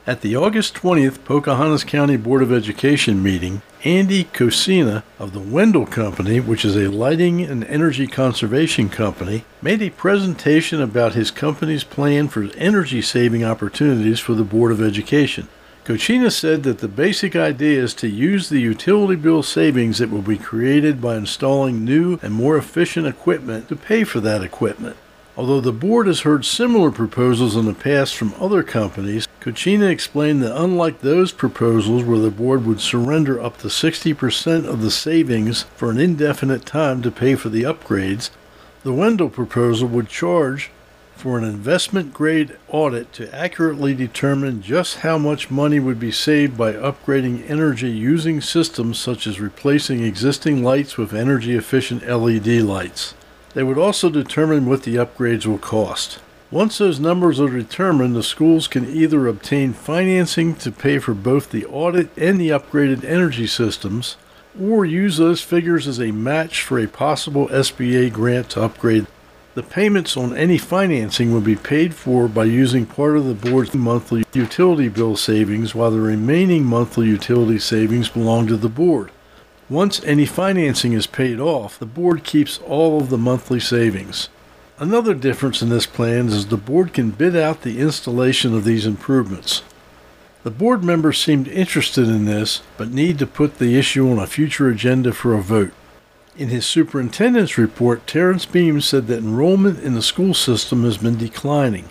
At the August 20th Pocahontas County Board of Education meeting, Andy Cosina of the Wendell Company, which is a lighting and energy conservation company, made a presentation about his company's plan for energy-saving opportunities for the Board of Education. Cosina said that the basic idea is to use the utility bill savings that will be created by installing new and more efficient equipment to pay for that equipment. Although the board has heard similar proposals in the past from other companies, Cosina explained that unlike those proposals where the board would surrender up to 60% of the savings for an indefinite time to pay for the upgrades, the Wendell proposal would charge for an investment-grade audit to accurately determine just how much money would be saved by upgrading energy-using systems such as replacing existing lights with energy-efficient LED lights. They would also determine what the upgrades will cost. Once those numbers are determined, the schools can either obtain financing to pay for both the audit and the upgraded energy systems, or use those figures as a match for a possible SBA grant to upgrade. The payments on any financing will be paid for by using part of the board's monthly utility bill savings, while the remaining monthly utility savings belong to the board. Once any financing is paid off, the board keeps all of the monthly savings. Another difference in this plan is the board can bid out the installation of these improvements. The board members seemed interested in this, but need to put the issue on a future agenda for a vote. In his superintendent's report, Terrence Beam said that enrollment in the school system has been declining.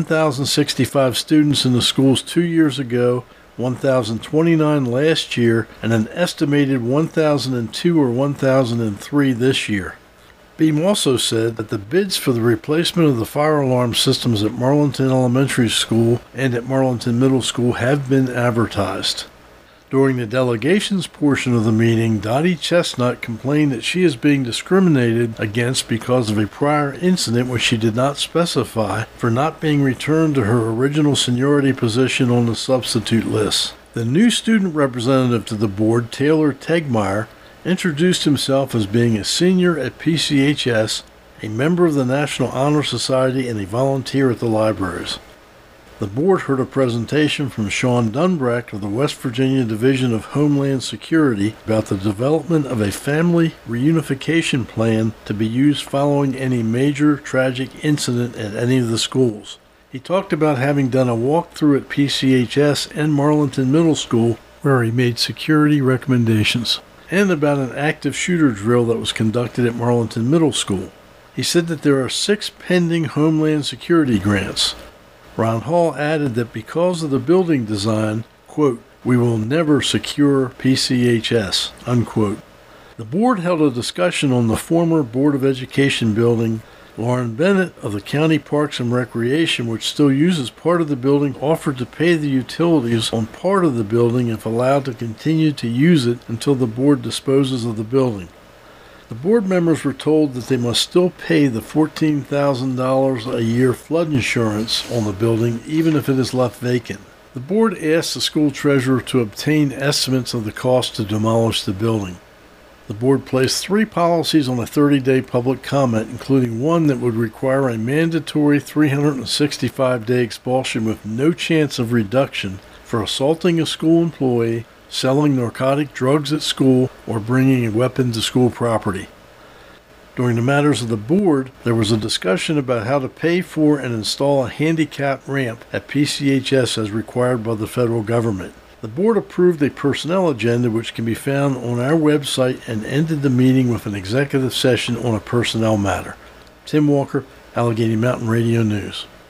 1,065 students in the schools 2 years ago, 1,029 last year, and an estimated 1,002 or 1,003 this year. Beam also said that the bids for the replacement of the fire alarm systems at Marlinton Elementary School and at Marlinton Middle School have been advertised. During the delegations portion of the meeting, Dottie Chestnut complained that she is being discriminated against because of a prior incident which she did not specify for not being returned to her original seniority position on the substitute list. The new student representative to the board, Taylor Tegmeyer, introduced himself as being a senior at PCHS, a member of the National Honor Society, and a volunteer at the libraries. The board heard a presentation from Sean Dunbrack of the West Virginia Division of Homeland Security about the development of a family reunification plan to be used following any major tragic incident at any of the schools. He talked about having done a walkthrough at PCHS and Marlinton Middle School where he made security recommendations, and about an active shooter drill that was conducted at Marlinton Middle School. He said that there are 6 pending Homeland Security grants. Ron Hall added that because of the building design, quote, "we will never secure PCHS," unquote. The board held a discussion on the former Board of Education building. Lauren Bennett of the County Parks and Recreation, which still uses part of the building, offered to pay the utilities on part of the building if allowed to continue to use it until the board disposes of the building. The board members were told that they must still pay the $14,000 a year flood insurance on the building even if it is left vacant. The board asked the school treasurer to obtain estimates of the cost to demolish the building. The board placed 3 policies on a 30-day public comment, including one that would require a mandatory 365-day expulsion with no chance of reduction for assaulting a school employee, selling narcotic drugs at school, or bringing a weapon to school property. During the matters of the board, there was a discussion about how to pay for and install a handicap ramp at PCHS as required by the federal government. The board approved a personnel agenda which can be found on our website and ended the meeting with an executive session on a personnel matter. Tim Walker, Allegheny Mountain Radio News.